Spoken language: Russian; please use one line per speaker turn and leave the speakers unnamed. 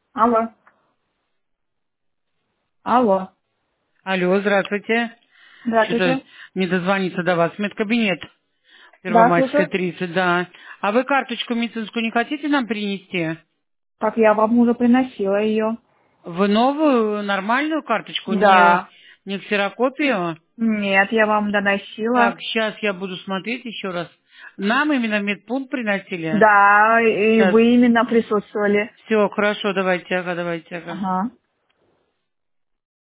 Алло. Алло.
Алло, здравствуйте. Что-то
Здравствуйте.
не дозвониться до вас. Медкабинет
Да,
Первомайская,
слушаю.
30, да. А вы карточку медицинскую не хотите нам принести?
Так, я вам уже приносила ее.
Вы новую, нормальную карточку,
Да.
не ксерокопию?
Нет, я вам доносила.
Так, сейчас я буду смотреть еще раз. Нам именно медпункт приносили?
Да, и
Сейчас.
вы именно присутствовали.
Все, хорошо, давайте, ага, давайте, ага.
Ага.